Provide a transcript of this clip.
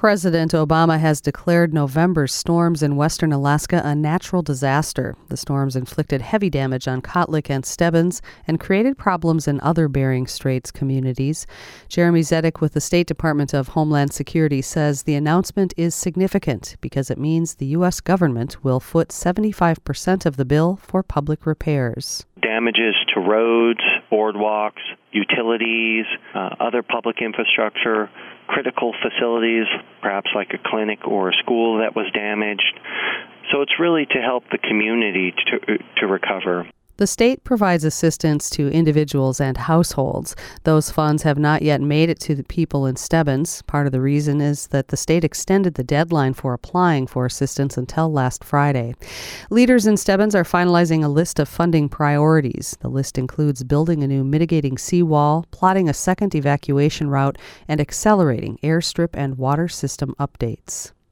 President Obama has declared November's storms in western Alaska a natural disaster. The storms inflicted heavy damage on Kotlik and Stebbins and created problems in other Bering Straits communities. Jeremy Zedek with the State Department of Homeland Security says the announcement is significant because it means the U.S. government will foot 75% of the bill for public repairs. Damages to roads, boardwalks, utilities, other public infrastructure, critical facilities, perhaps like a clinic or a school that was damaged. So it's really to help the community to recover. The state provides assistance to individuals and households. Those funds have not yet made it to the people in Stebbins. Part of the reason is that the state extended the deadline for applying for assistance until last Friday. Leaders in Stebbins are finalizing a list of funding priorities. The list includes building a new mitigating seawall, plotting a second evacuation route, and accelerating airstrip and water system updates.